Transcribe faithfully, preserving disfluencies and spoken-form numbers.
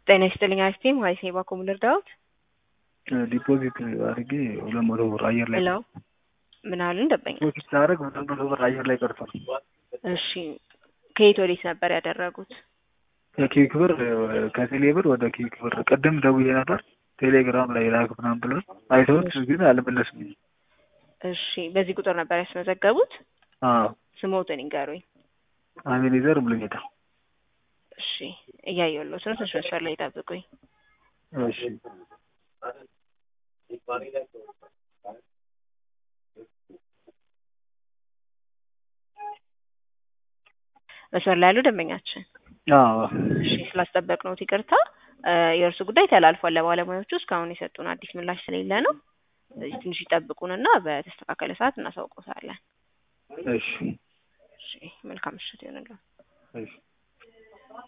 ጤና ይስጥልኝ አስቴም ዋይሴ ባኮም ልርዳዎት? ዲፖዚት አድርጌ ሁለት መቶ ብር አየር ላይ ሄሎ ምን አሉን ደበኛ? ዲፖዚት ሳደርግ ሁለት መቶ ብር አየር ላይ ቀርቷል። እሺ ከየት ወዴት ነበር ያደረጉት? ከኪክ ብር ከቴሌ ብር ወደ ኪክ ብር ቀደም ደውዬ ነበር ቴሌግራም ላይ ላክ ምናምን ብሎ አይተውት ግን አልመለስም። እሺ በዚህ ቁጥር ነበር ያስመዘገቡት? አዎ ስሞትን ይንገሩኝ። አቤኔዘር ሙሉጌታ። እሺ እያየሁልዎት ነው። ትንሽ መስመር ላይ ይጠብቁኝ። እሺ መስመር ላይ ያሉ ደንበኛችን አዎ እሺ ስላስጠበቅነዎት ይቅርታ። የእርሱ ጉዳይ ተላልፏል ለባለሙያዎቹ። እስካሁን የሰጡን አዲስ ምላሽ ስለሌለ ነው። ስለዚህ ትንሽ ይጠብቁንና በተስተካከለ ሰዓት እናሳውቅዎታለን። እሺ እሺ መልካም ምሽት ይሁንልዎት። እሺ